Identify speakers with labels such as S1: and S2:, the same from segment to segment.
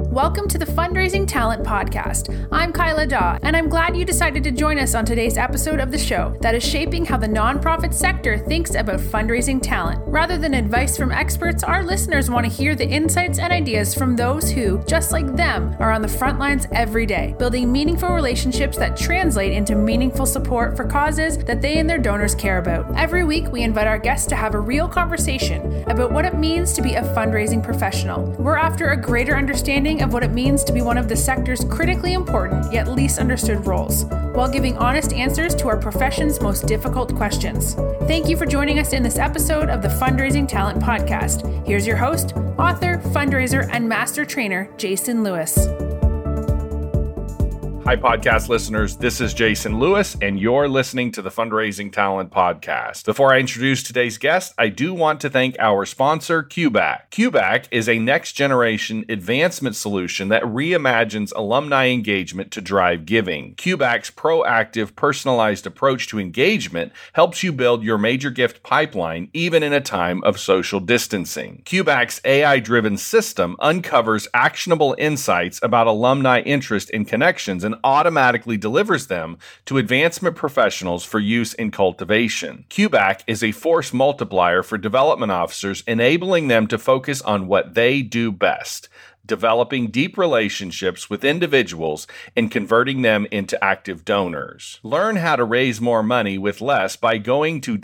S1: Welcome to the Fundraising Talent Podcast. I'm Kyla Daw, and I'm glad you decided to join us on today's episode of the show that is shaping how the nonprofit sector thinks about fundraising talent. Rather than advice from experts, our listeners want to hear the insights and ideas from those who, just like them, are on the front lines every day, building meaningful relationships that translate into meaningful support for causes that they and their donors care about. Every week, we invite our guests to have a real conversation about what it means to be a fundraising professional. We're after a greater understanding of what it means to be one of the sector's critically important yet least understood roles, while giving honest answers to our profession's most difficult questions. Thank you for joining us in this episode of the Fundraising Talent Podcast. Here's your host, author, fundraiser, and master trainer, Jason Lewis.
S2: Hi, podcast listeners. This is Jason Lewis, and you're listening to the Fundraising Talent Podcast. Before I introduce today's guest, I do want to thank our sponsor, QBAC. QBAC is a next-generation advancement solution that reimagines alumni engagement to drive giving. QBAC's proactive, personalized approach to engagement helps you build your major gift pipeline even in a time of social distancing. QBAC's AI-driven system uncovers actionable insights about alumni interest and connections and automatically delivers them to advancement professionals for use in cultivation. QBAC is a force multiplier for development officers, enabling them to focus on what they do best: developing deep relationships with individuals and converting them into active donors. Learn how to raise more money with less by going to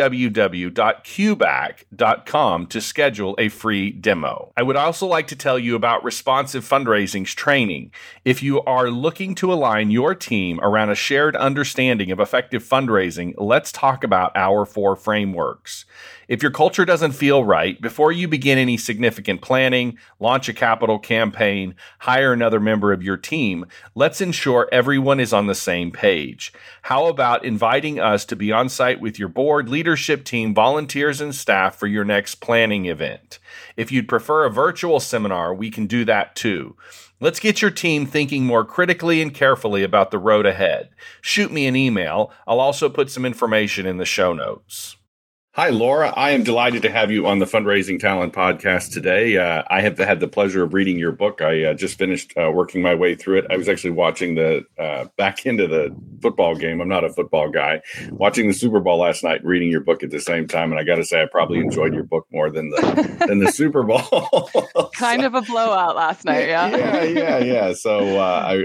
S2: www.qbac.com to schedule a free demo. I would also like to tell you about Responsive Fundraising's training. If you are looking to align your team around a shared understanding of effective fundraising, let's talk about our 4 frameworks. If your culture doesn't feel right, before you begin any significant planning, launch a capital campaign, hire another member of your team, let's ensure everyone is on the same page. How about inviting us to be on site with your board, leadership team, volunteers, and staff for your next planning event? If you'd prefer a virtual seminar, we can do that too. Let's get your team thinking more critically and carefully about the road ahead. Shoot me an email. I'll also put some information in the show notes. Hi, Laura. I am delighted to have you on the Fundraising Talent Podcast today. I have had the pleasure of reading your book. I just finished working my way through it. I was actually watching the back into the football game. I'm not a football guy. Watching the Super Bowl last night, and reading your book at the same time, and I got to say, I probably enjoyed your book more than the Super Bowl.
S3: Kind of a blowout last night, yeah.
S2: Yeah. So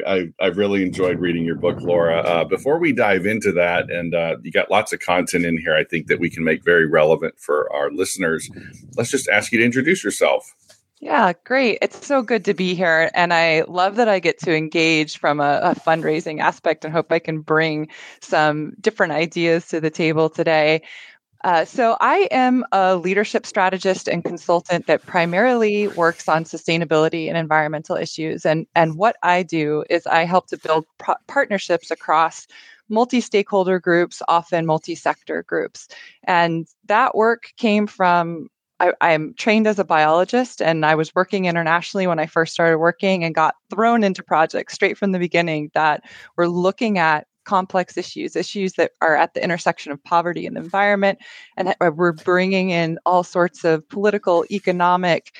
S2: I really enjoyed reading your book, Laura. Before we dive into that, and you got lots of content in here, I think that we can make very relevant for our listeners. Let's just ask you to introduce yourself.
S3: Yeah, great. It's so good to be here. And I love that I get to engage from a fundraising aspect and hope I can bring some different ideas to the table today. So I am a leadership strategist and consultant that primarily works on sustainability and environmental issues. And what I do is I help to build partnerships across multi-stakeholder groups, often multi-sector groups. And that work came from, I'm trained as a biologist, and I was working internationally when I first started working and got thrown into projects straight from the beginning that were looking at complex issues that are at the intersection of poverty and the environment. And we're bringing in all sorts of political, economic,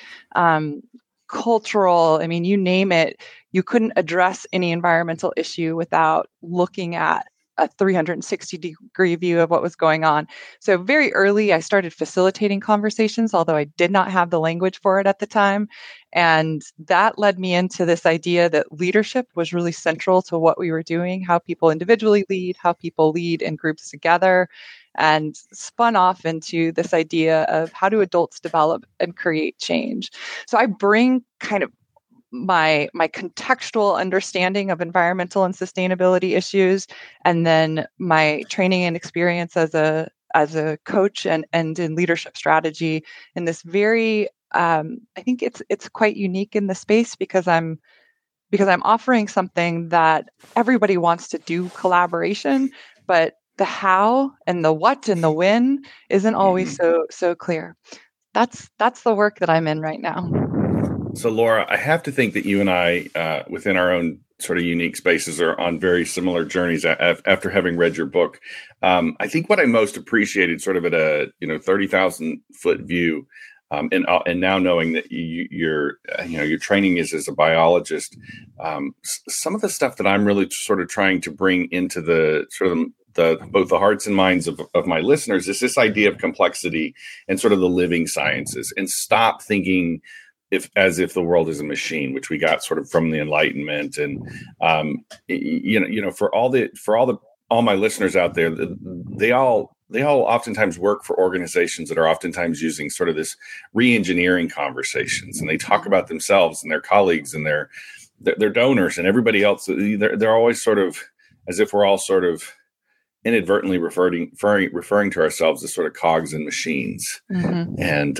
S3: cultural, you name it. You couldn't address any environmental issue without looking at a 360-degree view of what was going on. So very early, I started facilitating conversations, although I did not have the language for it at the time. And that led me into this idea that leadership was really central to what we were doing, how people individually lead, how people lead in groups together, and spun off into this idea of how do adults develop and create change. So I bring kind of my contextual understanding of environmental and sustainability issues, and then my training and experience as a coach and in leadership strategy in this very I think it's quite unique in the space because I'm offering something that everybody wants to do collaboration, but the how and the what and the when isn't always so clear. That's the work that I'm in right now.
S2: So, Laura, I have to think that you and I, within our own sort of unique spaces, are on very similar journeys after having read your book. I think what I most appreciated sort of at a 30,000 foot view And now knowing that your training is as a biologist, some of the stuff that I'm really sort of trying to bring into the sort of both the hearts and minds of my listeners is this idea of complexity and sort of the living sciences, and stop thinking as if the world is a machine, which we got sort of from the Enlightenment. And for all my listeners out there, they all oftentimes work for organizations that are oftentimes using sort of this re-engineering conversations, and they talk about themselves and their colleagues and their donors and everybody else. They're always sort of as if we're all sort of inadvertently referring to ourselves as sort of cogs in machines. Mm-hmm. And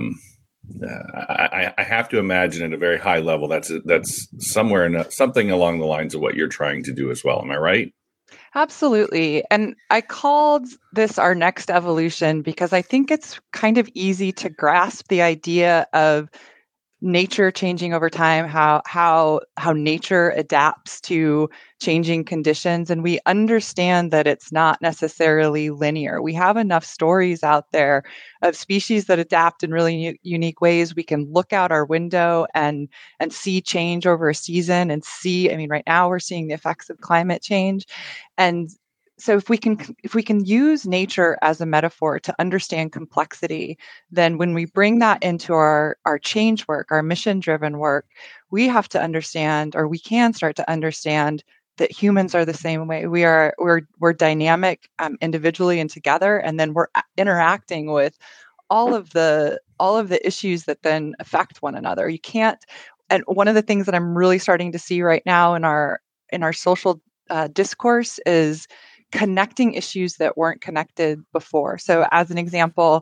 S2: I have to imagine at a very high level that's somewhere something along the lines of what you're trying to do as well. Am I right?
S3: Absolutely. And I called this our next evolution because I think it's kind of easy to grasp the idea of nature changing over time, how nature adapts to changing conditions. And we understand that it's not necessarily linear. We have enough stories out there of species that adapt in really unique ways. We can look out our window and see change over a season and right now we're seeing the effects of climate change. And so if we can use nature as a metaphor to understand complexity, then when we bring that into our change work, our mission-driven work, we have to understand, or we can start to understand, that humans are the same way. We're dynamic individually and together, and then we're interacting with all of the issues that then affect one another. You can't. And one of the things that I'm really starting to see right now in our social discourse is connecting issues that weren't connected before. So as an example,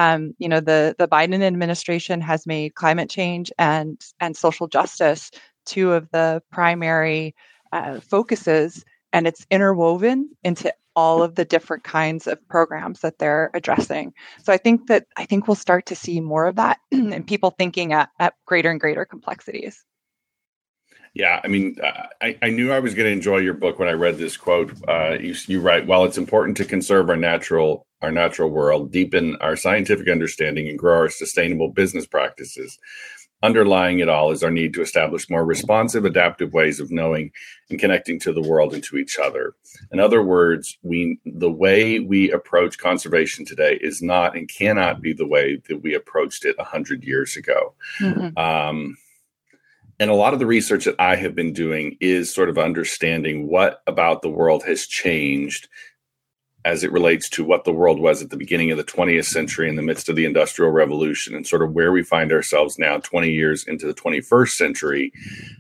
S3: the Biden administration has made climate change and social justice two of the primary focuses, and it's interwoven into all of the different kinds of programs that they're addressing. So I think we'll start to see more of that and people thinking at greater and greater complexities.
S2: Yeah, I mean, I knew I was going to enjoy your book when I read this quote. You write, while it's important to conserve our natural world, deepen our scientific understanding, and grow our sustainable business practices, underlying it all is our need to establish more responsive, adaptive ways of knowing and connecting to the world and to each other. In other words, the way we approach conservation today is not and cannot be the way that we approached it 100 years ago. Mm-hmm. And a lot of the research that I have been doing is sort of understanding what about the world has changed as it relates to what the world was at the beginning of the 20th century in the midst of the Industrial Revolution, and sort of where we find ourselves now 20 years into the 21st century.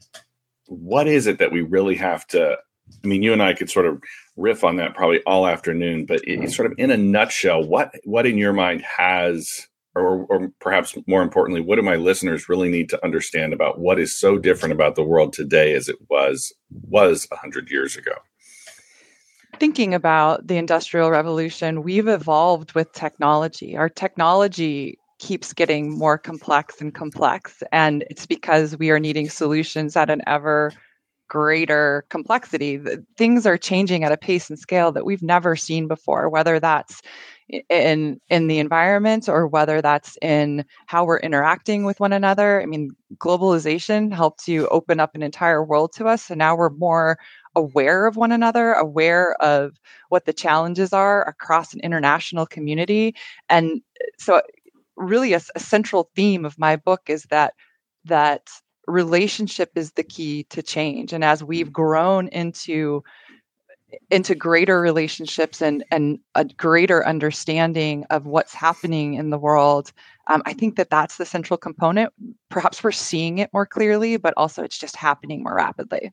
S2: What is it that we really have to, I mean, you and I could sort of riff on that probably all afternoon, but it's sort of in a nutshell, what in your mind has, or perhaps more importantly, what do my listeners really need to understand about what is so different about the world today as it was 100 years ago?
S3: Thinking about the Industrial Revolution, we've evolved with technology. Our technology keeps getting more complex and complex, and it's because we are needing solutions at an ever greater complexity. Things are changing at a pace and scale that we've never seen before, whether that's in the environment or whether that's in how we're interacting with one another. I mean, globalization helped you open up an entire world to us. So now we're more aware of one another, aware of what the challenges are across an international community. And so really a central theme of my book is that relationship is the key to change. And as we've grown into greater relationships and a greater understanding of what's happening in the world, I think that's the central component. Perhaps we're seeing it more clearly, but also it's just happening more rapidly.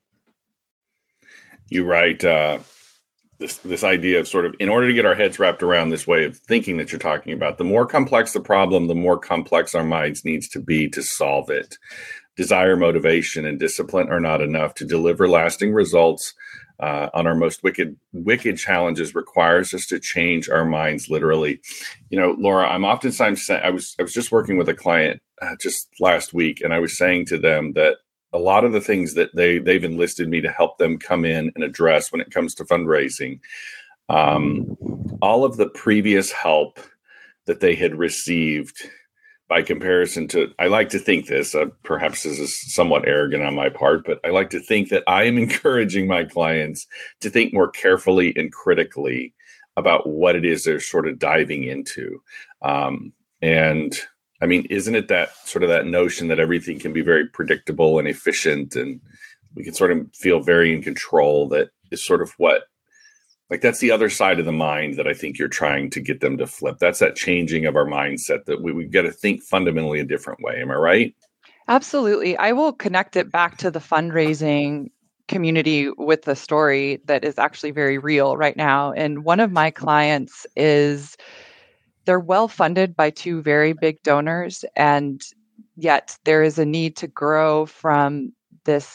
S2: You write this idea of sort of, in order to get our heads wrapped around this way of thinking that you're talking about, the more complex the problem, the more complex our minds needs to be to solve it. Desire, motivation, and discipline are not enough to deliver lasting results on our most wicked challenges. Requires us to change our minds literally. You know, Laura, I'm oftentimes saying, I was just working with a client just last week, and I was saying to them that a lot of the things that they've enlisted me to help them come in and address when it comes to fundraising, all of the previous help that they had received by comparison to, I like to think this, perhaps this is somewhat arrogant on my part, but I like to think that I am encouraging my clients to think more carefully and critically about what it is they're sort of diving into. And I mean, isn't it that sort of that notion that everything can be very predictable and efficient, and we can sort of feel very in control? That is sort of what, like, that's the other side of the mind that I think you're trying to get them to flip. That's that changing of our mindset, that we've got to think fundamentally a different way. Am I right?
S3: Absolutely. I will connect it back to the fundraising community with a story that is actually very real right now. And one of my clients they're well funded by two very big donors, and yet there is a need to grow from the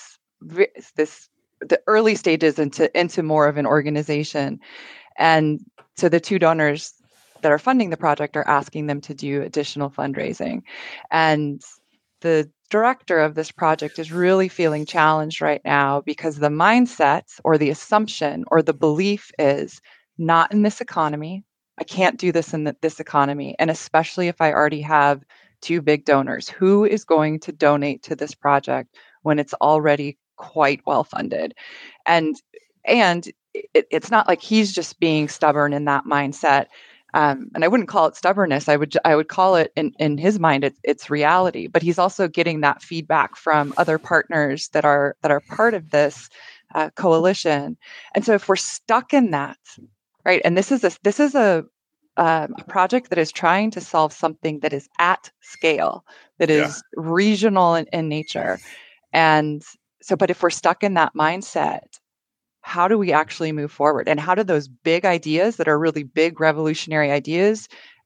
S3: early stages into more of an organization. And so the two donors that are funding the project are asking them to do additional fundraising. And the director of this project is really feeling challenged right now because the mindset or the assumption or the belief is, not in this economy. I can't do this in this economy. And especially if I already have two big donors, who is going to donate to this project when it's already quite well funded? And it's not like he's just being stubborn in that mindset. And I wouldn't call it stubbornness. I would call it, in his mind, it's reality. But he's also getting that feedback from other partners that are part of this coalition. And so if we're stuck in that, right, and this is a project that is trying to solve something that is at scale, that is regional in nature, and so, but if we're stuck in that mindset, how do we actually move forward? And how do those big ideas that are really big revolutionary ideas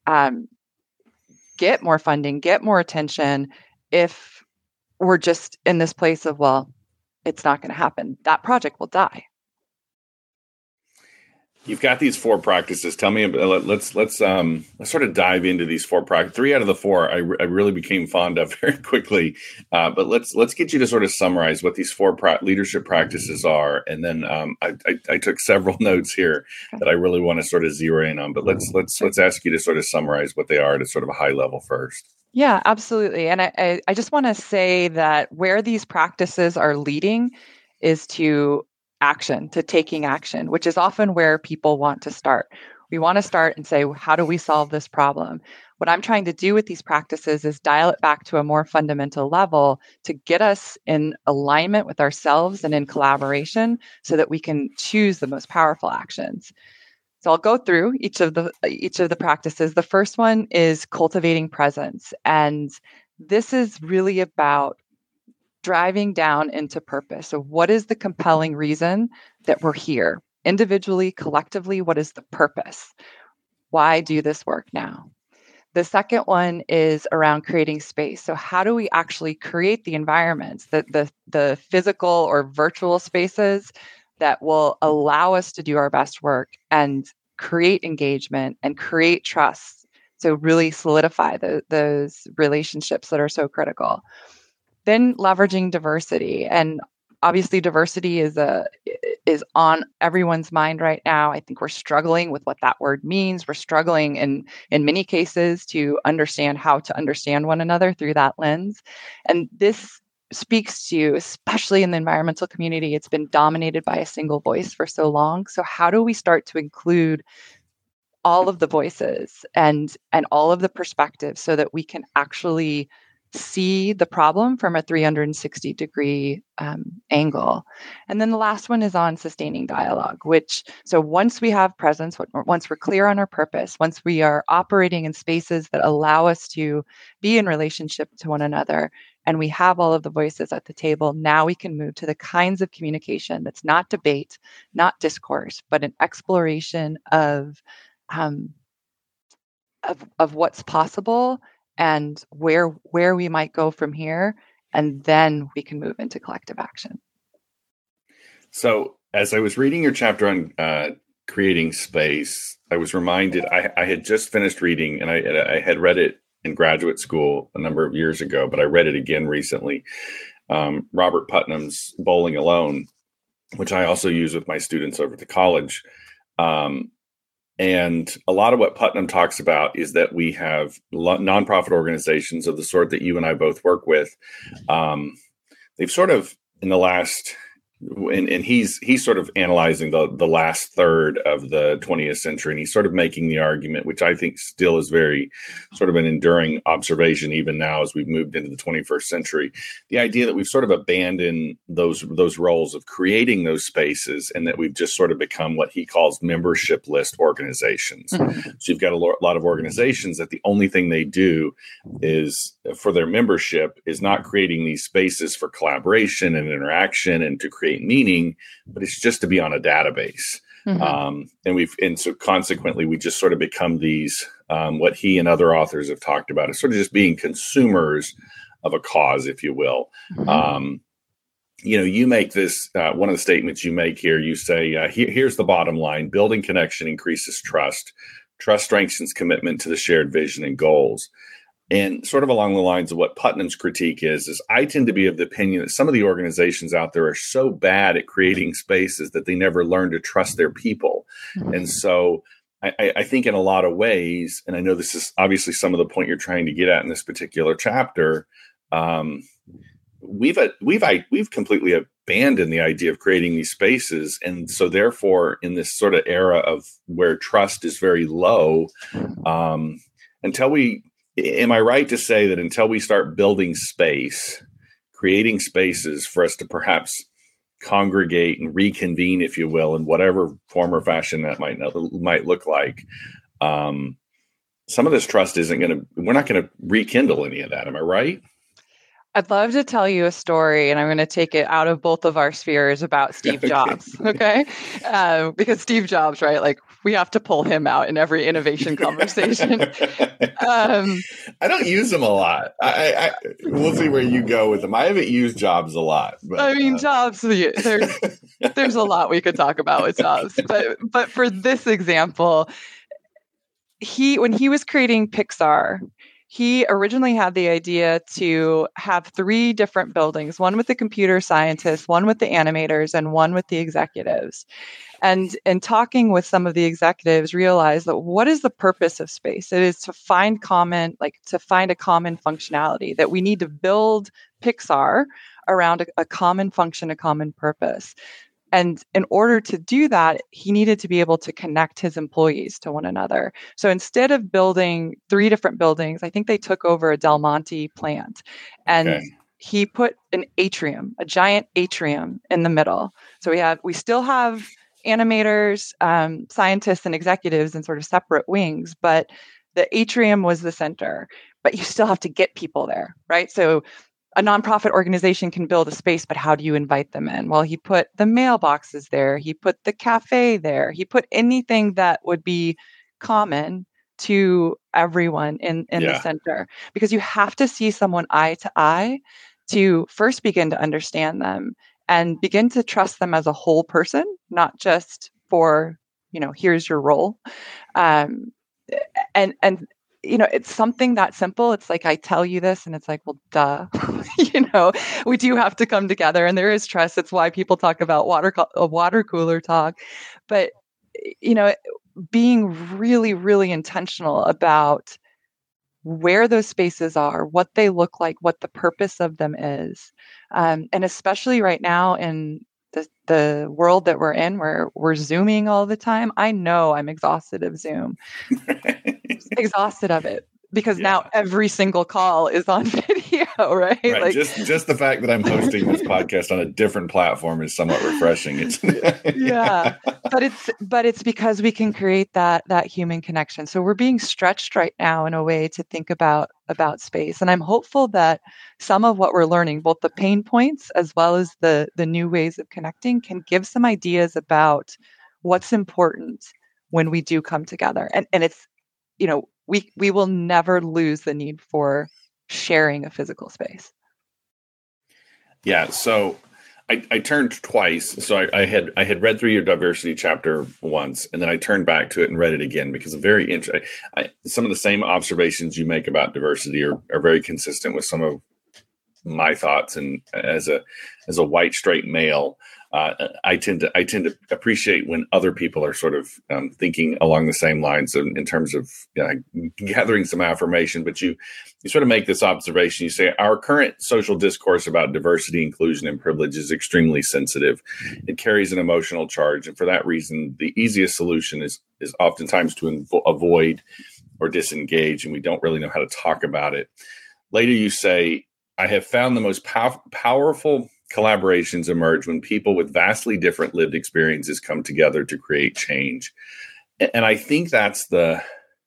S3: get more funding, get more attention, if we're just in this place of, well, it's not going to happen? That project will die.
S2: You've got these 4 practices. Tell me, let's sort of dive into these 4 practices. 3 out of the 4 I really became fond of very quickly. But let's get you to sort of summarize what these 4 leadership practices are, and then I took several notes here that I really want to sort of zero in on. But let's ask you to sort of summarize what they are at a sort of a high level first.
S3: Yeah, absolutely. And I just want to say that where these practices are leading is to action, to taking action, which is often where people want to start. We want to start and say, how do we solve this problem? What I'm trying to do with these practices is dial it back to a more fundamental level to get us in alignment with ourselves and in collaboration so that we can choose the most powerful actions. So I'll go through each of the practices. The first one is cultivating presence. And this is really about driving down into purpose. So what is the compelling reason that we're here? Individually, collectively, what is the purpose? Why do this work now? The second one is around creating space. So how do we actually create the environments, the physical or virtual spaces that will allow us to do our best work and create engagement and create trust? So really solidify those relationships that are so critical. Then leveraging diversity, and obviously diversity is on everyone's mind right now. I think we're struggling with what that word means. We're struggling in many cases to understand how to understand one another through that lens. And this speaks to, especially in the environmental community, it's been dominated by a single voice for so long. So how do we start to include all of the voices and all of the perspectives so that we can actually see the problem from a 360-degree angle? And then the last one is on sustaining dialogue, so once we have presence, once we're clear on our purpose, once we are operating in spaces that allow us to be in relationship to one another, and we have all of the voices at the table, now we can move to the kinds of communication that's not debate, not discourse, but an exploration of what's possible and where we might go from here, and then we can move into collective action.
S2: So as I was reading your chapter on creating space, I was reminded, I had just finished reading, and I had read it in graduate school a number of years ago, but I read it again recently, Robert Putnam's Bowling Alone, which I also use with my students over at the college. And a lot of what Putnam talks about is that we have nonprofit organizations of the sort that you and I both work with. They've sort of in the last, and he's sort of analyzing the last third of the 20th century, and he's sort of making the argument, which I think still is very sort of an enduring observation even now as we've moved into the 21st century. The idea that we've sort of abandoned those roles of creating those spaces, and that we've just sort of become what he calls membership list organizations. Mm-hmm. So you've got a lot of organizations that the only thing they do is for their membership is not creating these spaces for collaboration and interaction and to create meaning, but it's just to be on a database. Mm-hmm. And so consequently, we just sort of become these, what he and other authors have talked about is sort of just being consumers of a cause, if you will. Mm-hmm. You make this, one of the statements you make here, you say, here's the bottom line: building connection increases trust. Trust strengthens commitment to the shared vision and goals. And sort of along the lines of what Putnam's critique is I tend to be of the opinion that some of the organizations out there are so bad at creating spaces that they never learn to trust their people. Mm-hmm. And so I think in a lot of ways, and I know this is obviously some of the point you're trying to get at in this particular chapter, we've completely abandoned the idea of creating these spaces. And so therefore, in this sort of era of where trust is very low, am I right to say that until we start building space, creating spaces for us to perhaps congregate and reconvene, if you will, in whatever form or fashion that might look like, some of this trust we're not going to rekindle any of that. Am I right?
S3: I'd love to tell you a story, and I'm going to take it out of both of our spheres about Steve Jobs, okay? Because Steve Jobs, right? Like, we have to pull him out in every innovation conversation.
S2: I don't use him a lot. We'll see where you go with him. I haven't used Jobs a lot. But,
S3: I mean, Jobs, there's a lot we could talk about with Jobs. But for this example, when he was creating Pixar, he originally had the idea to have 3 different buildings, one with the computer scientists, one with the animators, and one with the executives. And in talking with some of the executives, realized that what is the purpose of space? It is to find a common functionality, that we need to build Pixar around a common function, a common purpose. And in order to do that, he needed to be able to connect his employees to one another. So instead of building 3 different buildings, I think they took over a Del Monte plant. And he put an atrium, a giant atrium in the middle. So we still have animators, scientists, and executives in sort of separate wings, but the atrium was the center. But you still have to get people there, right? So a nonprofit organization can build a space, but how do you invite them in? Well, he put the mailboxes there. He put the cafe there. He put anything that would be common to everyone in the center, because you have to see someone eye to eye to first begin to understand them and begin to trust them as a whole person, not just for, here's your role. And it's something that simple. It's like, I tell you this and it's like, well, duh, we do have to come together and there is trust. It's why people talk about a water cooler talk, but, being really, really intentional about where those spaces are, what they look like, what the purpose of them is. And especially right now in the world that we're in, where we're Zooming all the time. I know I'm exhausted of Zoom, exhausted of it, because now every single call is on video, right?
S2: Like, just the fact that I'm hosting this podcast on a different platform is somewhat refreshing. But it's because we can create that human connection. So we're being stretched right now in a way to think about space. And I'm hopeful that some of what we're learning, both the pain points as well as the new ways of connecting, can give some ideas about what's important when we do come together. And it's, we will never lose the need for sharing a physical space. Yeah. So I turned twice. So I had read through your diversity chapter once, and then I turned back to it and read it again because very interesting. Some of the same observations you make about diversity are very consistent with some of my thoughts. And as a white straight male, I tend to appreciate when other people are sort of thinking along the same lines in terms of gathering some affirmation. But you sort of make this observation. You say our current social discourse about diversity, inclusion, and privilege is extremely sensitive. It carries an emotional charge, and for that reason, the easiest solution is oftentimes to avoid or disengage, and we don't really know how to talk about it. Later, you say, I have found the most powerful collaborations emerge when people with vastly different lived experiences come together to create change. And I think that's the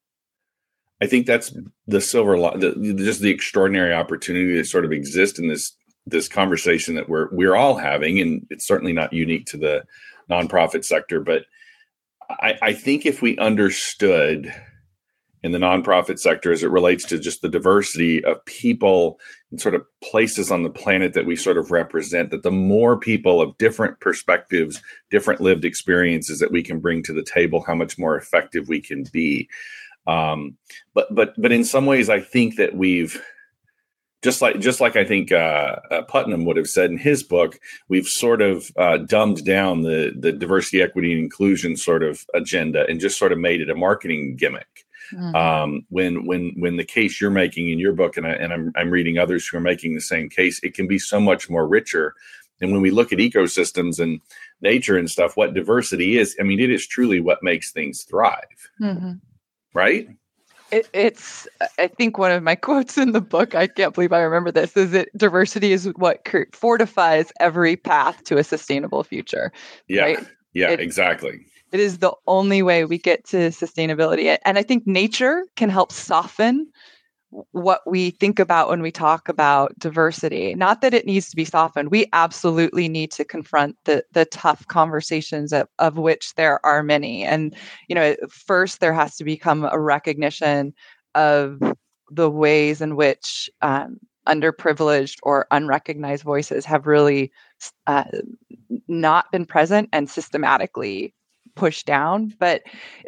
S2: silver, just the extraordinary opportunity that sort of exists in this conversation that we're all having. And it's certainly not unique to the nonprofit sector, but I think if we understood in the nonprofit sector as it relates to just the diversity of people and sort of places on the planet that we sort of represent, that the more people of different perspectives, different lived experiences that we can bring to the table, how much more effective we can be. But in some ways, I think that we've just like I think Putnam would have said in his book, we've sort of dumbed down the diversity, equity, and inclusion sort of agenda and just sort of made it a marketing gimmick. Mm-hmm. When the case you're making in your book, and I'm reading others who are making the same case, it can be so much more richer. And when we look at ecosystems and nature and stuff, what diversity is, I mean, it is truly what makes things thrive, mm-hmm. right?
S3: It's, I think one of my quotes in the book, I can't believe I remember this, is that diversity is what fortifies every path to a sustainable future.
S2: Yeah,
S3: right?
S2: Yeah, exactly.
S3: It is the only way we get to sustainability. And I think nature can help soften what we think about when we talk about diversity. Not that it needs to be softened. We absolutely need to confront the tough conversations of which there are many. And, first there has to become a recognition of the ways in which underprivileged or unrecognized voices have really not been present and systematically pushed down. But,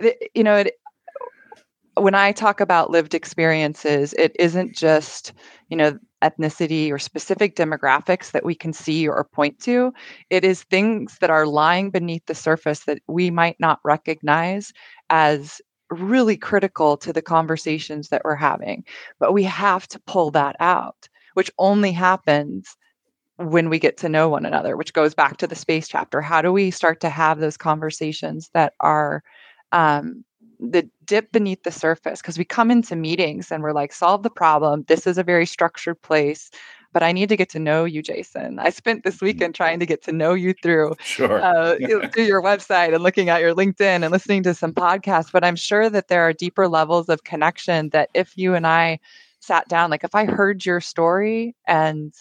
S3: when I talk about lived experiences, it isn't just, ethnicity or specific demographics that we can see or point to. It is things that are lying beneath the surface that we might not recognize as really critical to the conversations that we're having. But we have to pull that out, which only happens when we get to know one another, which goes back to the space chapter. How do we start to have those conversations that are the dip beneath the surface? Because we come into meetings and we're like, solve the problem. This is a very structured place, but I need to get to know you, Jason. I spent this weekend trying to get to know you through, through your website and looking at your LinkedIn and listening to some podcasts. But I'm sure that there are deeper levels of connection that if you and I sat down, like if I heard your story and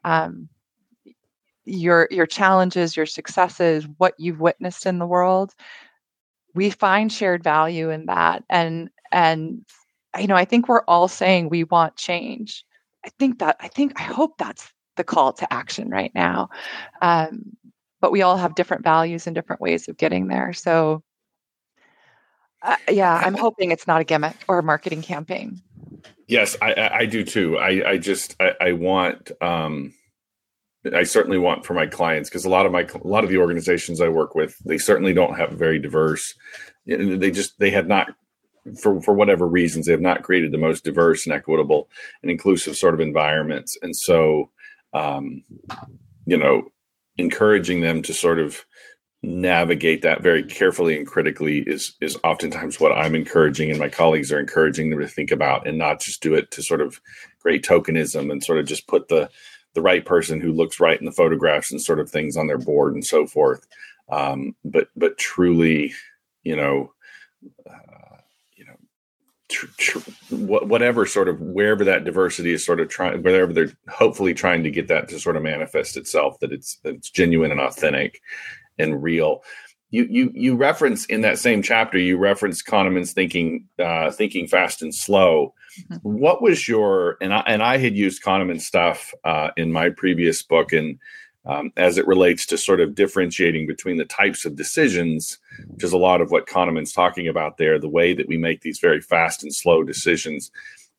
S3: your challenges, your successes, what you've witnessed in the world, we find shared value in that. And I think we're all saying we want change. I hope that's the call to action right now. But we all have different values and different ways of getting there. So I'm hoping it's not a gimmick or a marketing campaign.
S2: Yes, I do too. I want, I certainly want for my clients, because a lot of the organizations I work with, they certainly don't have very diverse. They have not, for whatever reasons, they have not created the most diverse and equitable and inclusive sort of environments. And so, encouraging them to sort of navigate that very carefully and critically is oftentimes what I'm encouraging, and my colleagues are encouraging them to think about, and not just do it to sort of create tokenism and sort of just put the right person who looks right in the photographs and sort of things on their board and so forth. But truly, whatever sort of, wherever that diversity is sort of trying, wherever they're hopefully trying to get that to sort of manifest itself, that it's genuine and authentic and real. You reference in that same chapter, you reference Kahneman's thinking fast and slow. Mm-hmm. What was your, and I had used Kahneman stuff in my previous book, and as it relates to sort of differentiating between the types of decisions, which is a lot of what Kahneman's talking about there, the way that we make these very fast and slow decisions.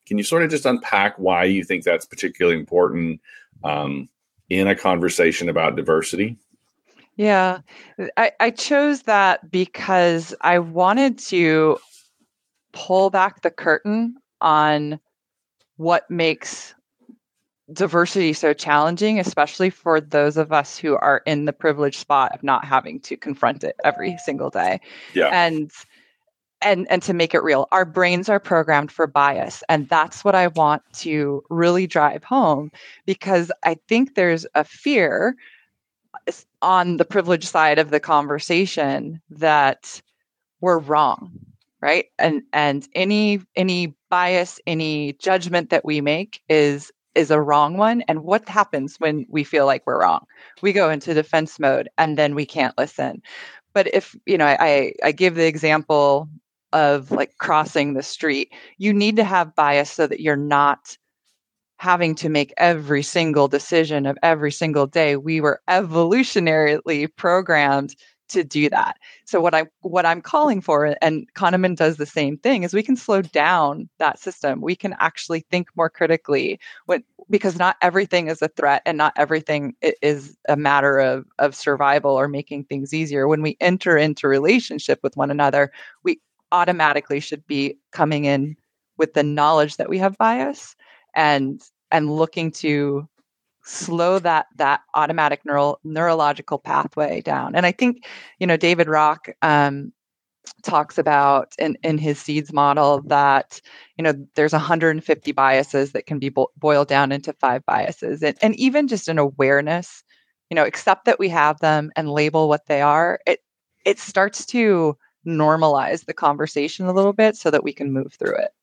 S2: Can you sort of just unpack why you think that's particularly important in a conversation about diversity?
S3: Yeah, I chose that because I wanted to pull back the curtain on what makes diversity so challenging, especially for those of us who are in the privileged spot of not having to confront it every single day.
S2: Yeah.
S3: And to make it real, our brains are programmed for bias, and that's what I want to really drive home, because I think there's a fear on the privileged side of the conversation that we're wrong, right? And any bias, any judgment that we make is a wrong one. And what happens when we feel like we're wrong? We go into defense mode, and then we can't listen. But if, I give the example of like crossing the street, you need to have bias so that you're not having to make every single decision of every single day. We were evolutionarily programmed to do that. So what I'm calling for, and Kahneman does the same thing, is we can slow down that system. We can actually think more critically because not everything is a threat, and not everything is a matter of survival or making things easier. When we enter into relationship with one another, we automatically should be coming in with the knowledge that we have bias, and looking to slow that automatic neurological pathway down. And I think, David Rock talks about in his SEEDS model that, there's 150 biases that can be boiled down into 5 biases. And even just an awareness, accept that we have them and label what they are, it starts to normalize the conversation a little bit so that we can move through it.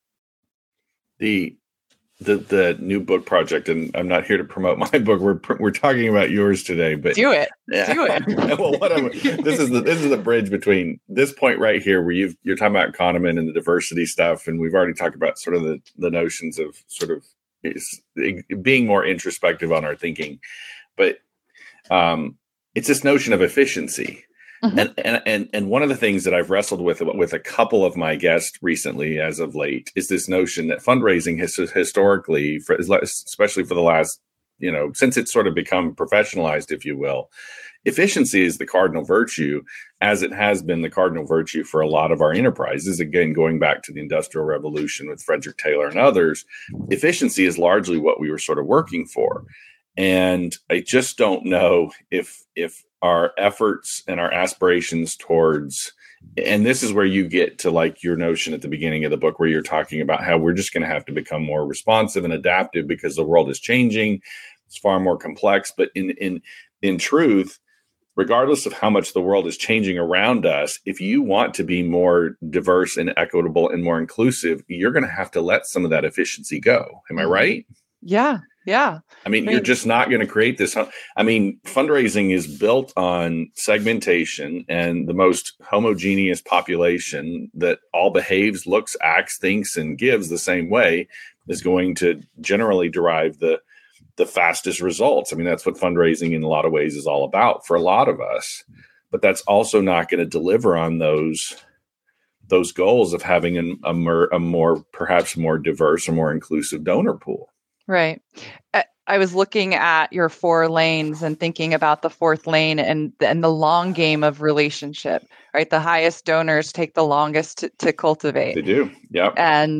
S2: The new book project, and I'm not here to promote my book. We're talking about yours today, but
S3: do it.
S2: Well, this is the bridge between this point right here, where you're talking about Kahneman and the diversity stuff, and we've already talked about sort of the notions of sort of being more introspective on our thinking, but it's this notion of efficiency. Mm-hmm. And one of the things that I've wrestled with a couple of my guests recently, as of late, is this notion that fundraising has historically, especially for the last, since it's sort of become professionalized, if you will, efficiency is the cardinal virtue, as it has been the cardinal virtue for a lot of our enterprises. Again, going back to the Industrial Revolution with Frederick Taylor and others, efficiency is largely what we were sort of working for. And I just don't know if our efforts and our aspirations towards, and this is where you get to like your notion at the beginning of the book, where you're talking about how we're just going to have to become more responsive and adaptive because the world is changing. It's far more complex. But in truth, regardless of how much the world is changing around us, if you want to be more diverse and equitable and more inclusive, you're going to have to let some of that efficiency go. Am I right?
S3: Yeah. Yeah.
S2: I mean, you're just not going to create this. I mean, fundraising is built on segmentation, and the most homogeneous population that all behaves, looks, acts, thinks, and gives the same way is going to generally derive the fastest results. I mean, that's what fundraising in a lot of ways is all about for a lot of us. But that's also not going to deliver on those goals of having a more, perhaps more diverse or more inclusive donor pool.
S3: Right. I was looking at your 4 lanes and thinking about the 4th lane and the long game of relationship, right? The highest donors take the longest to cultivate.
S2: They do. Yeah.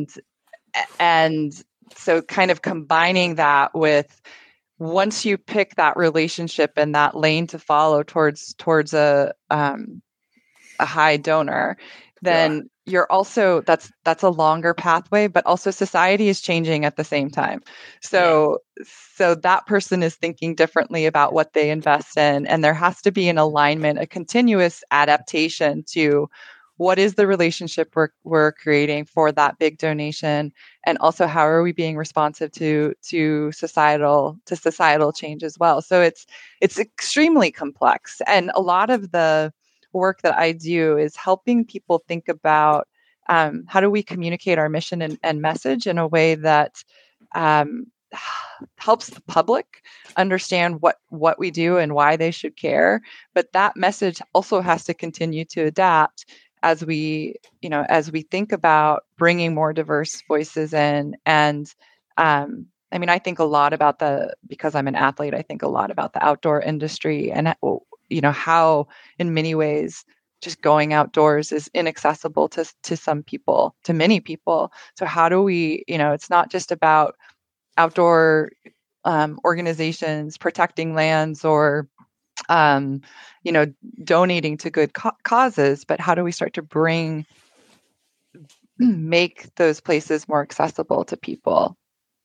S3: And so kind of combining that with, once you pick that relationship and that lane to follow towards a high donor, then you're also, that's a longer pathway, but also society is changing at the same time. So that person is thinking differently about what they invest in, and there has to be an alignment, a continuous adaptation to what is the relationship we're creating for that big donation, and also how are we being responsive to societal change as well. So it's extremely complex, and a lot of the work that I do is helping people think about how do we communicate our mission and message in a way that helps the public understand what we do and why they should care. But that message also has to continue to adapt as we think about bringing more diverse voices in. And I think a lot about because I'm an athlete, I think a lot about the outdoor industry and, how in many ways just going outdoors is inaccessible to some people, to many people. So how do we, it's not just about outdoor organizations protecting lands or, donating to good causes, but how do we start to make those places more accessible to people?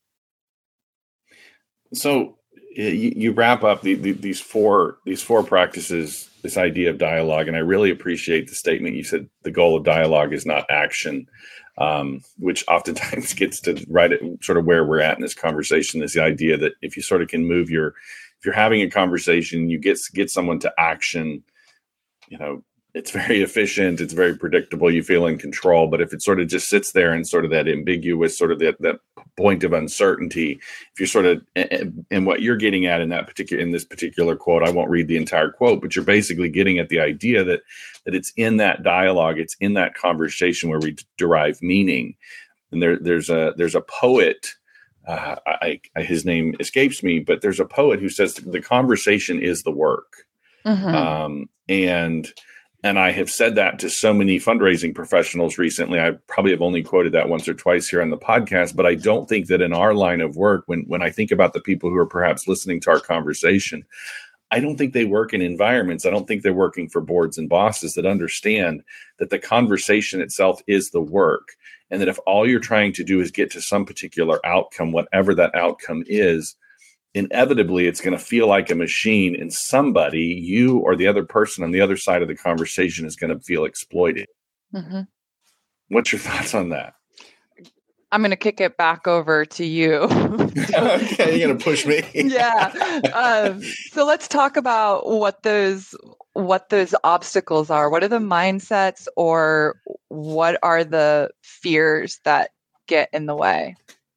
S2: So you wrap up these four practices, this idea of dialogue, and I really appreciate the statement you said. The goal of dialogue is not action, which oftentimes gets to right at sort of where we're at in this conversation. Is the idea that if you sort of can move if you're having a conversation, you get someone to action, it's very efficient, it's very predictable, you feel in control. But if it sort of just sits there and sort of that ambiguous, sort of that point of uncertainty, if you're sort of, and what you're getting at in this particular quote, I won't read the entire quote, but you're basically getting at the idea that it's in that dialogue, it's in that conversation where we derive meaning. And there's a poet, his name escapes me, but there's a poet who says the conversation is the work. Mm-hmm. And I have said that to so many fundraising professionals recently. I probably have only quoted that once or twice here on the podcast, but I don't think that in our line of work, when I think about the people who are perhaps listening to our conversation, I don't think they work in environments. I don't think they're working for boards and bosses that understand that the conversation itself is the work. And that if all you're trying to do is get to some particular outcome, whatever that outcome is, inevitably it's going to feel like a machine, and somebody, you or the other person on the other side of the conversation, is going to feel exploited. Mm-hmm. What's your thoughts on that?
S3: I'm going to kick it back over to you.
S2: Okay, you're going to push me.
S3: Yeah. So let's talk about what those obstacles are. What are the mindsets, or what are the fears that get in the way?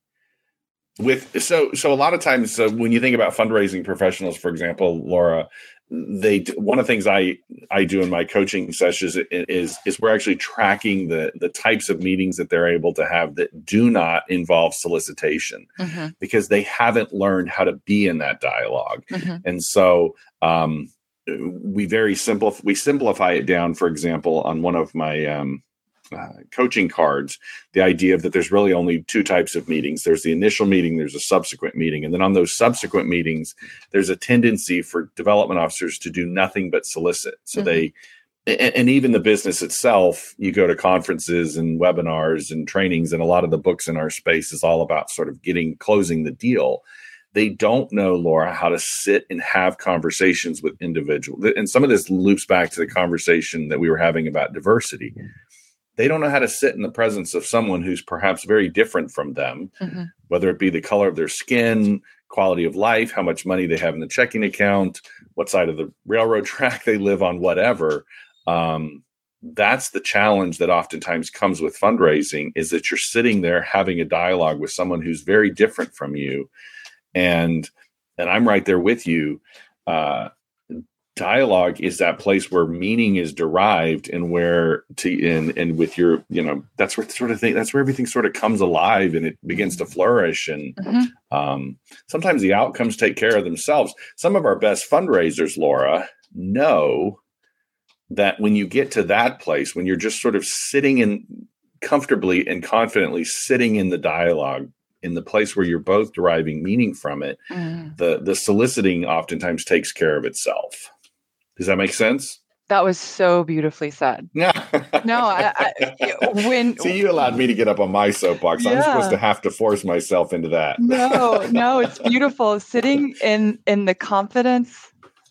S2: So a lot of times, when you think about fundraising professionals, for example, Laura, one of the things I do in my coaching sessions is we're actually tracking the types of meetings that they're able to have that do not involve solicitation, mm-hmm. because they haven't learned how to be in that dialogue. Mm-hmm. And so we simplify it down. For example, on one of my coaching cards, the idea of that there's really only two types of meetings. There's the initial meeting, there's a subsequent meeting. And then on those subsequent meetings, there's a tendency for development officers to do nothing but solicit. So mm-hmm. and even the business itself, you go to conferences and webinars and trainings, and a lot of the books in our space is all about sort of closing the deal. They don't know, Laura, how to sit and have conversations with individuals. And some of this loops back to the conversation that we were having about diversity. They don't know how to sit in the presence of someone who's perhaps very different from them, mm-hmm. whether it be the color of their skin, quality of life, how much money they have in the checking account, what side of the railroad track they live on, whatever. That's the challenge that oftentimes comes with fundraising, is that you're sitting there having a dialogue with someone who's very different from you. And I'm right there with you. Dialogue is that place where meaning is derived, and where and with your, that's where that's where everything sort of comes alive and it begins to flourish. And mm-hmm. Sometimes the outcomes take care of themselves. Some of our best fundraisers, Laura, know that when you get to that place, when you're just sort of sitting in comfortably and confidently sitting in the dialogue, in the place where you're both deriving meaning from it, the soliciting oftentimes takes care of itself. Does that make sense?
S3: That was so beautifully said.
S2: Yeah.
S3: No,
S2: See, you allowed me to get up on my soapbox. Yeah. I'm supposed to have to force myself into that.
S3: No, it's beautiful. Sitting in the confidence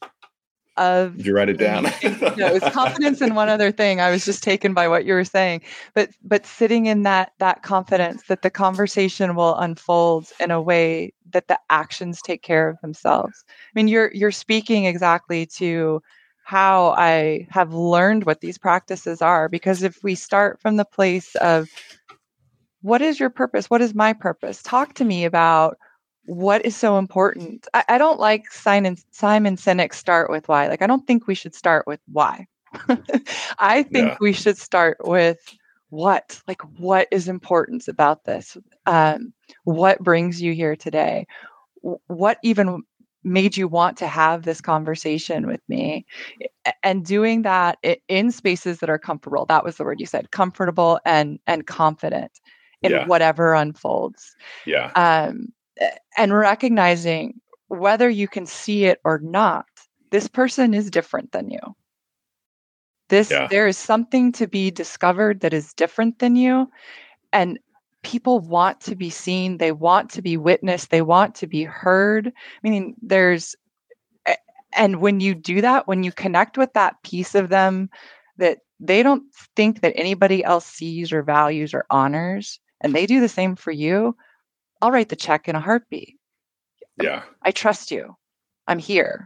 S3: of.
S2: Did you write it down?
S3: No, it's confidence in one other thing. I was just taken by what you were saying, but sitting in that confidence that the conversation will unfold in a way that the actions take care of themselves. I mean, you're speaking exactly to how I have learned what these practices are, because if we start from the place of what is your purpose? What is my purpose? Talk to me about what is so important. I don't like Simon Sinek start with why. Like, I don't think we should start with why. I think
S2: Yeah.
S3: we should start with what is important about this? What brings you here today? What even made you want to have this conversation with me? And doing that in spaces that are comfortable. That was the word you said, comfortable and confident in
S2: Yeah.
S3: whatever unfolds.
S2: Yeah.
S3: And recognizing whether you can see it or not, this person is different than you.
S2: Yeah.
S3: There is something to be discovered that is different than you. And people want to be seen, they want to be witnessed, they want to be heard. Meaning and when you do that, when you connect with that piece of them that they don't think that anybody else sees or values or honors, and they do the same for you, I'll write the check in a heartbeat.
S2: Yeah.
S3: I trust you. I'm here.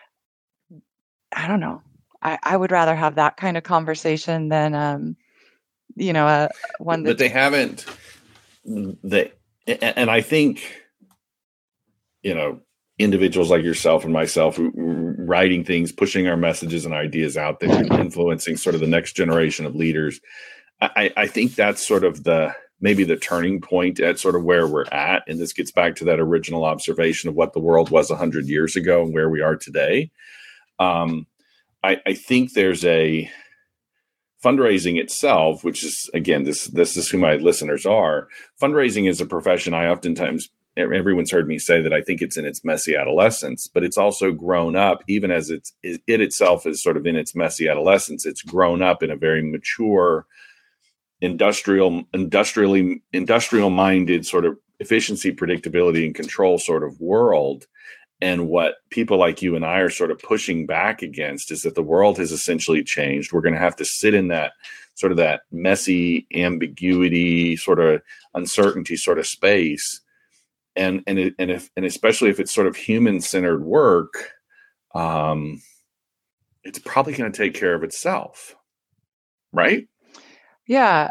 S3: I don't know. I would rather have that kind of conversation than one
S2: But
S3: that
S2: they haven't. And I think, individuals like yourself and myself writing things, pushing our messages and ideas out there, influencing sort of the next generation of leaders. I think that's sort of maybe the turning point at sort of where we're at. And this gets back to that original observation of what the world was 100 years ago and where we are today. I think there's a fundraising itself, which is, again, this is who my listeners are. Fundraising is a profession everyone's heard me say that I think it's in its messy adolescence, but it's also grown up, even as it itself is sort of in its messy adolescence. It's grown up in a very mature, industrial minded sort of efficiency, predictability, and control sort of world. And what people like you and I are sort of pushing back against is that the world has essentially changed. We're going to have to sit in that sort of that messy ambiguity, sort of uncertainty sort of space. And especially if it's sort of human-centered work, it's probably going to take care of itself, right?
S3: Yeah.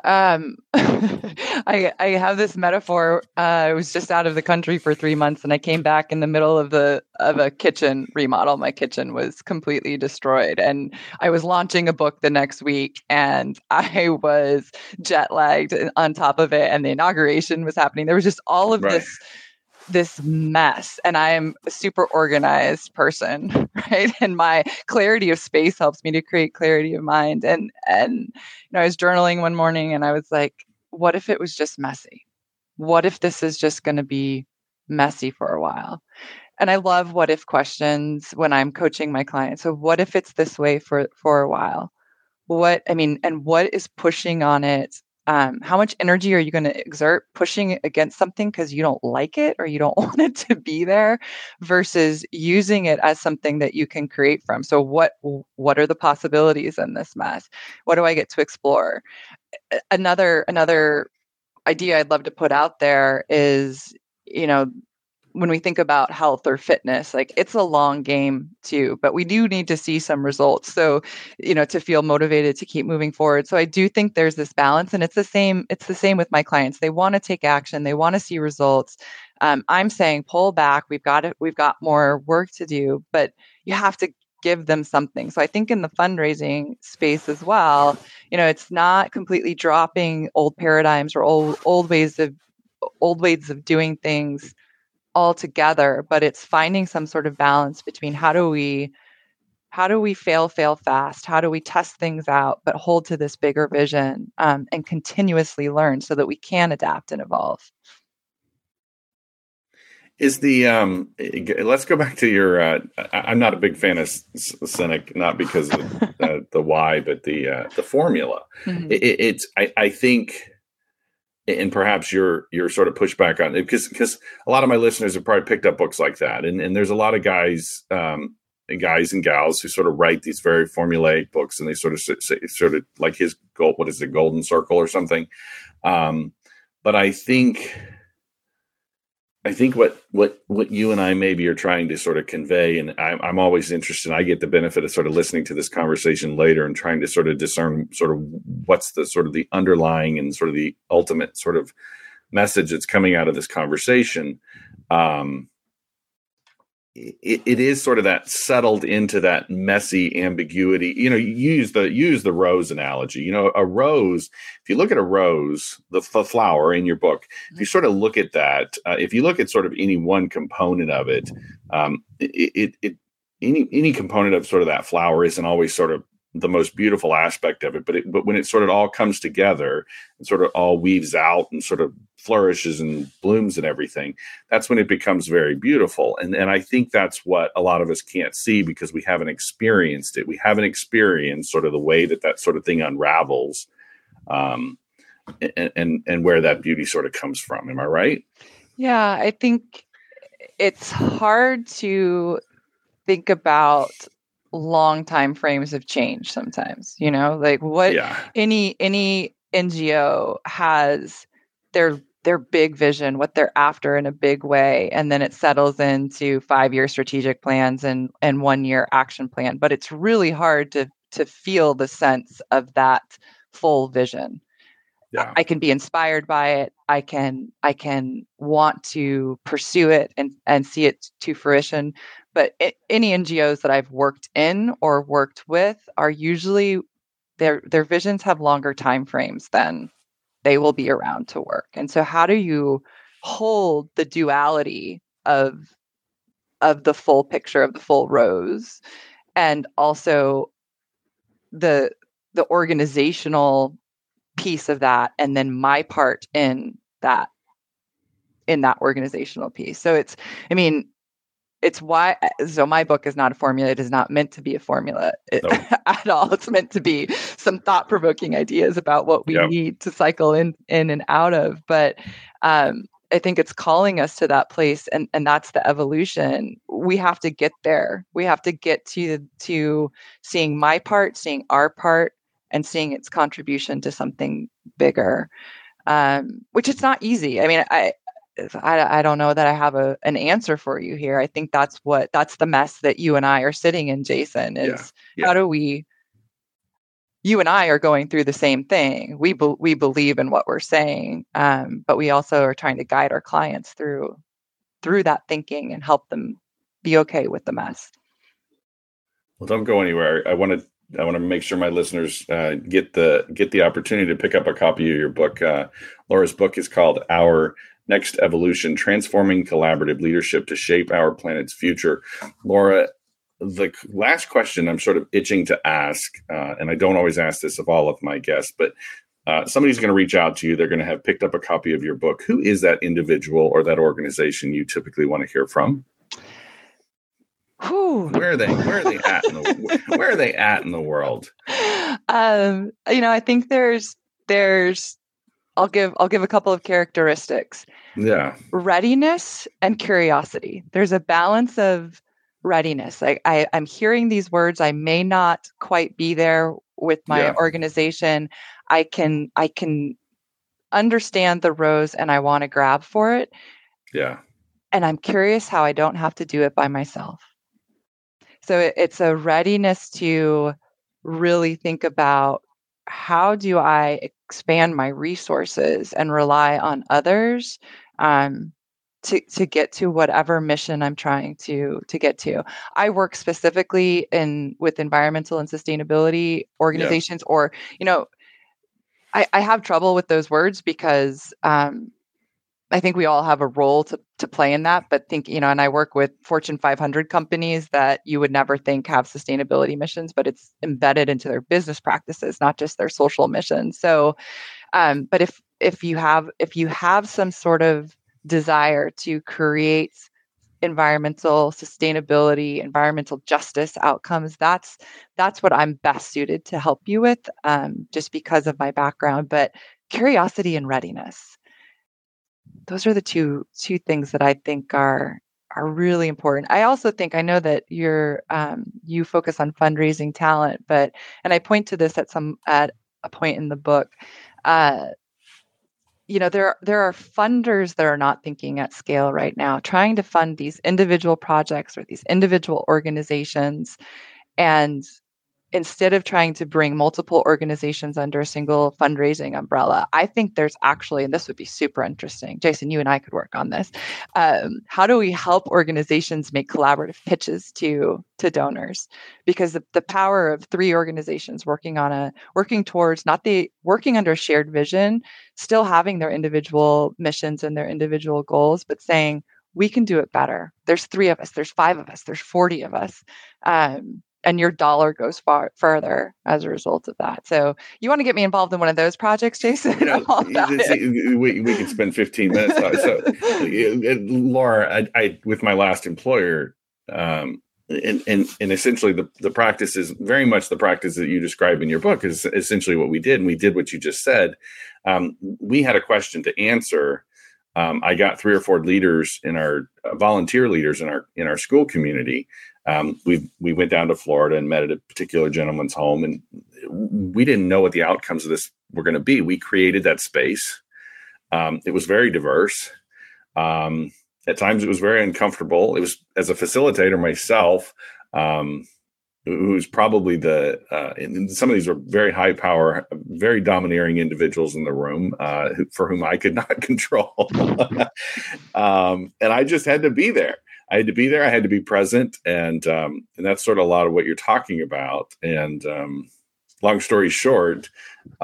S3: I have this metaphor. I was just out of the country for 3 months, and I came back in the middle of a kitchen remodel. My kitchen was completely destroyed, and I was launching a book the next week, and I was jet lagged on top of it, and the inauguration was happening. There was just all of this mess, and I am a super organized person, right? And my clarity of space helps me to create clarity of mind. And I was journaling one morning, and I was like, what if it was just messy? What if this is just going to be messy for a while? And I love what if questions when I'm coaching my clients. So what if it's this way for a while? And what is pushing on it? How much energy are you going to exert pushing against something because you don't like it or you don't want it to be there, versus using it as something that you can create from? So what are the possibilities in this mess? What do I get to explore? Another idea I'd love to put out there is, when we think about health or fitness, like, it's a long game too, but we do need to see some results. So, to feel motivated to keep moving forward. So I do think there's this balance, and it's the same with my clients. They want to take action. They want to see results. I'm saying pull back. We've got more work to do, but you have to give them something. So I think in the fundraising space as well, it's not completely dropping old paradigms or old ways of doing things altogether, but it's finding some sort of balance between how do we fail fast? How do we test things out, but hold to this bigger vision, and continuously learn so that we can adapt and evolve?
S2: Is let's go back to your, I'm not a big fan of Cynic, not because of the why, but the formula. Mm-hmm. I think, and perhaps your sort of pushback on it, because a lot of my listeners have probably picked up books like that, and there's a lot of guys and gals who sort of write these very formulaic books, and they sort of like his goal, what is it, Golden Circle or something. But I think what you and I maybe are trying to sort of convey, and I'm always interested. I get the benefit of sort of listening to this conversation later and trying to sort of discern sort of what's the sort of the underlying and sort of the ultimate sort of message that's coming out of this conversation. it is sort of that settled into that messy ambiguity. You use the rose analogy. A rose, if you look at a rose, the flower in your book, if you sort of look at that, if you look at sort of any one component of it, any component of sort of that flower isn't always sort of the most beautiful aspect of it, but when it sort of all comes together and sort of all weaves out and sort of flourishes and blooms and everything, that's when it becomes very beautiful. And I think that's what a lot of us can't see because we haven't experienced it. We haven't experienced sort of the way that sort of thing unravels, and where that beauty sort of comes from. Am I right?
S3: Yeah, I think it's hard to think about long time frames of change sometimes, like what any NGO has their big vision, what they're after in a big way, and then it settles into 5-year strategic plans and 1-year action plan. But it's really hard to feel the sense of that full vision.
S2: Yeah.
S3: I can be inspired by it. I can want to pursue it and see it to fruition. But any NGOs that I've worked in or worked with are usually their visions have longer time frames than they will be around to work. And so how do you hold the duality of the full picture, of the full rose, and also the organizational piece of that, and then my part in that organizational piece. So so my book is not a formula. It is not meant to be a formula at all. It's meant to be some thought-provoking ideas about what we need to cycle in and out of. But I think it's calling us to that place, and that's the evolution. We have to get there. We have to get to seeing my part, seeing our part, and seeing its contribution to something bigger, which it's not easy. I mean, I don't know that I have an answer for you here. I think that's the mess that you and I are sitting in, Jason, is how do you and I are going through the same thing. We believe in what we're saying, but we also are trying to guide our clients through that thinking and help them be okay with the mess.
S2: Well, don't go anywhere. I want to make sure my listeners get the opportunity to pick up a copy of your book. Laura's book is called Our Next Evolution: Transforming Collaborative Leadership to Shape Our Planet's Future. Laura, the last question I'm sort of itching to ask, and I don't always ask this of all of my guests, but somebody's going to reach out to you. They're going to have picked up a copy of your book. Who is that individual or that organization you typically want to hear from? Where are they at in the world?
S3: I think there's I'll give a couple of characteristics.
S2: Yeah.
S3: Readiness and curiosity. There's a balance of readiness. I'm hearing these words. I may not quite be there with my organization. I can understand the rose and I want to grab for it.
S2: Yeah.
S3: And I'm curious how I don't have to do it by myself. So it's a readiness to really think about, how do I expand my resources and rely on others to get to whatever mission I'm trying to get to. I work specifically with environmental and sustainability organizations, or, I have trouble with those words because I think we all have a role to play in that, but and I work with Fortune 500 companies that you would never think have sustainability missions, but it's embedded into their business practices, not just their social missions. So, but if you have some sort of desire to create environmental sustainability, environmental justice outcomes, that's what I'm best suited to help you with, just because of my background. But curiosity and readiness. Those are the two things that I think are really important. I also think, I know that you focus on fundraising talent, and I point to this at a point in the book. There are funders that are not thinking at scale right now, trying to fund these individual projects or these individual organizations, and instead of trying to bring multiple organizations under a single fundraising umbrella, I think there's actually, and this would be super interesting, Jason, you and I could work on this. How do we help organizations make collaborative pitches to donors? Because the power of 3 organizations working under a shared vision, still having their individual missions and their individual goals, but saying, we can do it better. There's 3 of us, there's 5 of us, there's 40 of us. And your dollar goes further as a result of that. So you want to get me involved in one of those projects, Jason?
S2: We can spend 15 minutes. Laura, I with my last employer, and essentially the practice is very much the practice that you describe in your book is essentially what we did. And we did what you just said. We had a question to answer. I got 3 or 4 leaders in our volunteer leaders in our school community. We went down to Florida and met at a particular gentleman's home, and we didn't know what the outcomes of this were going to be. We created that space. It was very diverse. At times it was very uncomfortable. It was, as a facilitator myself, who's probably and some of these were very high power, very domineering individuals in the room, for whom I could not control. And I just had to be there. I had to be there. I had to be present. And that's sort of a lot of what you're talking about. And long story short,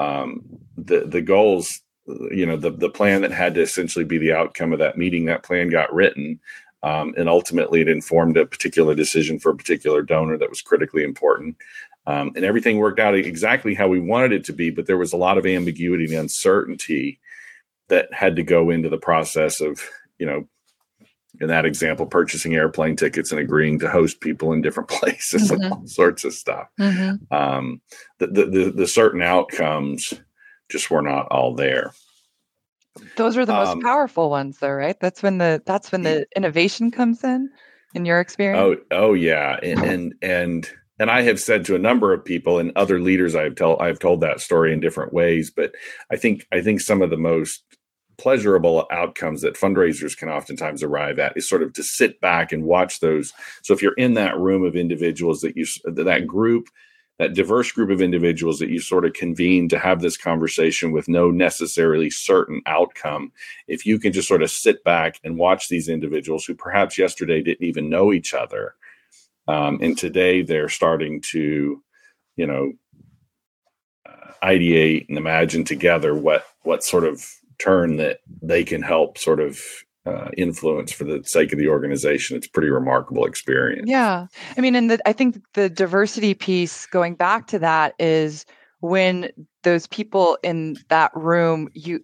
S2: the goals, the plan that had to essentially be the outcome of that meeting, that plan got written. And ultimately it informed a particular decision for a particular donor that was critically important. And everything worked out exactly how we wanted it to be, but there was a lot of ambiguity and uncertainty that had to go into the process of, in that example, purchasing airplane tickets and agreeing to host people in different places and all sorts of stuff. Mm-hmm. The certain outcomes just were not all there.
S3: Those are the most powerful ones, though, right? That's when the innovation comes in your experience.
S2: Oh yeah, and I have said to a number of people and other leaders, I've told that story in different ways. But I think some of the most pleasurable outcomes that fundraisers can oftentimes arrive at is sort of to sit back and watch those. So if you're in that room of individuals that diverse group of individuals that you sort of convene to have this conversation with no necessarily certain outcome, if you can just sort of sit back and watch these individuals who perhaps yesterday didn't even know each other, and today they're starting to, ideate and imagine together what sort of turn that they can help sort of influence for the sake of the organization. It's a pretty remarkable experience.
S3: Yeah. I mean, I think the diversity piece, going back to that, is when those people in that room, you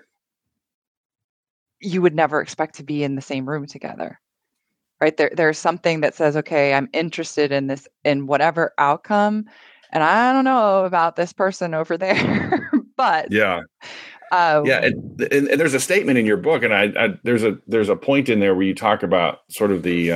S3: would never expect to be in the same room together, right? There's something that says, okay, I'm interested in this, in whatever outcome, and I don't know about this person over there, but
S2: yeah. And there's a statement in your book, and there's a point in there where you talk about sort of the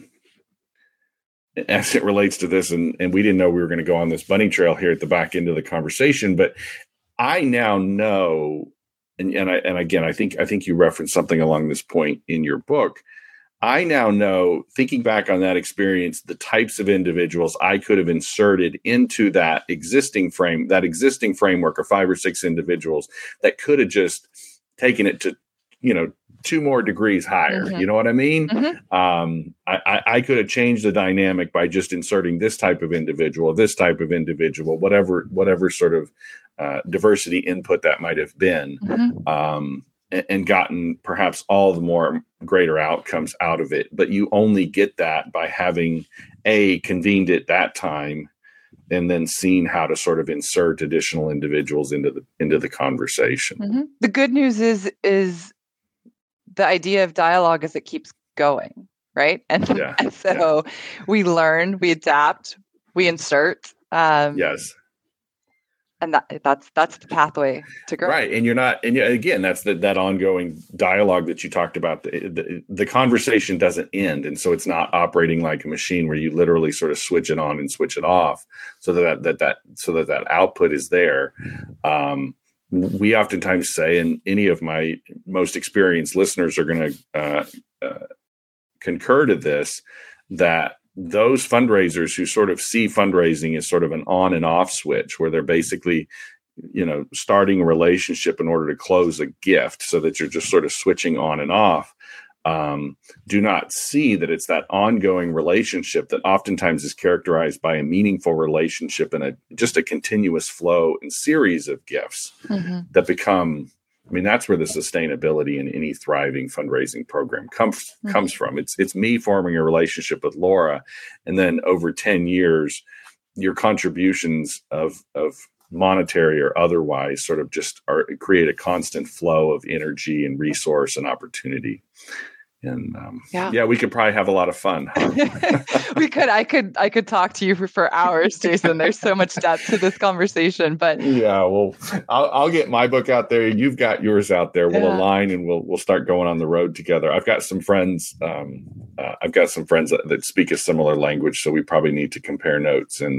S2: as it relates to this, and we didn't know we were going to go on this bunny trail here at the back end of the conversation, but I now know, and again, I think you referenced something along this point in your book. I now know, thinking back on that experience, the types of individuals I could have inserted into that existing framework of 5 or 6 individuals that could have just taken it to, 2 more degrees higher. Mm-hmm. You know what I mean? Mm-hmm. I could have changed the dynamic by just inserting this type of individual, whatever sort of diversity input that might have been. Mm-hmm. And gotten perhaps all the more greater outcomes out of it. But you only get that by having convened at that time and then seen how to sort of insert additional individuals into the conversation.
S3: Mm-hmm. The good news is the idea of dialogue is it keeps going, right? And so we learn, we adapt, we insert.
S2: Yes.
S3: And that's the pathway to growth.
S2: Right. And again, that's that ongoing dialogue that you talked about. The conversation doesn't end. And so it's not operating like a machine where you literally sort of switch it on and switch it off so that output is there. We oftentimes say, and any of my most experienced listeners are going to concur to this, that those fundraisers who sort of see fundraising as sort of an on and off switch, where they're basically, starting a relationship in order to close a gift, so that you're just sort of switching on and off, do not see that it's that ongoing relationship that oftentimes is characterized by a meaningful relationship and just a continuous flow and series of gifts that become, that's where the sustainability in any thriving fundraising program comes from. It's me forming a relationship with Laura, and then over 10 years, your contributions of monetary or otherwise sort of just create a constant flow of energy and resource and opportunity. And we could probably have a lot of fun.
S3: We could. I could talk to you for hours, Jason. There's so much depth to this conversation. But
S2: well, I'll get my book out there. You've got yours out there. We'll align and we'll start going on the road together. I've got some friends. That speak a similar language, so we probably need to compare notes and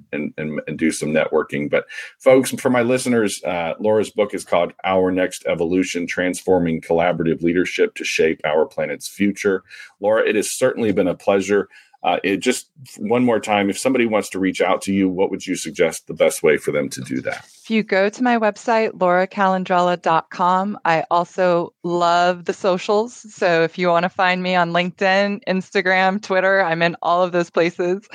S2: do some networking. But folks, for my listeners, Laura's book is called Our Next Evolution: Transforming Collaborative Leadership to Shape Our Planet's Future. Laura, it has certainly been a pleasure. Just one more time, if somebody wants to reach out to you, what would you suggest the best way for them to do that?
S3: If you go to my website, lauracalandrella.com, I also love the socials. So if you want to find me on LinkedIn, Instagram, Twitter, I'm in all of those places.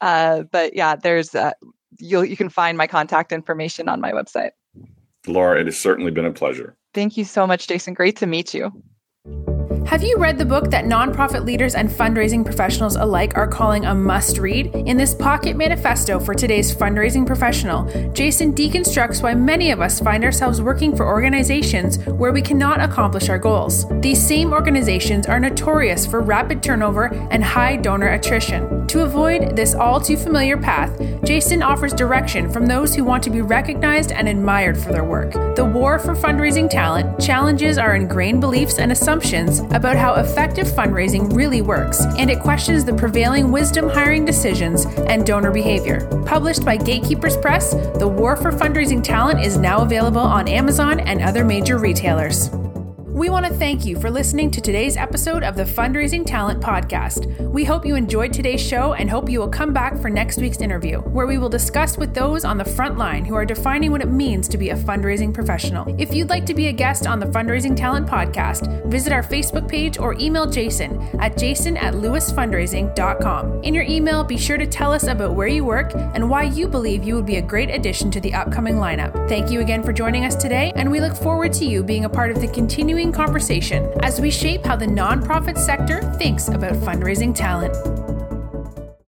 S3: There's you can find my contact information on my website.
S2: Laura, it has certainly been a pleasure.
S3: Thank you so much, Jason. Great to meet you.
S1: Have you read the book that nonprofit leaders and fundraising professionals alike are calling a must-read? In this pocket manifesto for today's fundraising professional, Jason deconstructs why many of us find ourselves working for organizations where we cannot accomplish our goals. These same organizations are notorious for rapid turnover and high donor attrition. To avoid this all-too-familiar path, Jason offers direction from those who want to be recognized and admired for their work. The war for fundraising talent challenges our ingrained beliefs and assumptions about how effective fundraising really works, and it questions the prevailing wisdom hiring decisions and donor behavior. Published by Gatekeepers Press, The War for Fundraising Talent is now available on Amazon and other major retailers. We want to thank you for listening to today's episode of the Fundraising Talent Podcast. We hope you enjoyed today's show and hope you will come back for next week's interview, where we will discuss with those on the front line who are defining what it means to be a fundraising professional. If you'd like to be a guest on the Fundraising Talent Podcast, visit our Facebook page or email Jason at jason@lewisfundraising.com. In your email, be sure to tell us about where you work and why you believe you would be a great addition to the upcoming lineup. Thank you again for joining us today, and we look forward to you being a part of the continuing conversation as we shape how the nonprofit sector thinks about fundraising talent.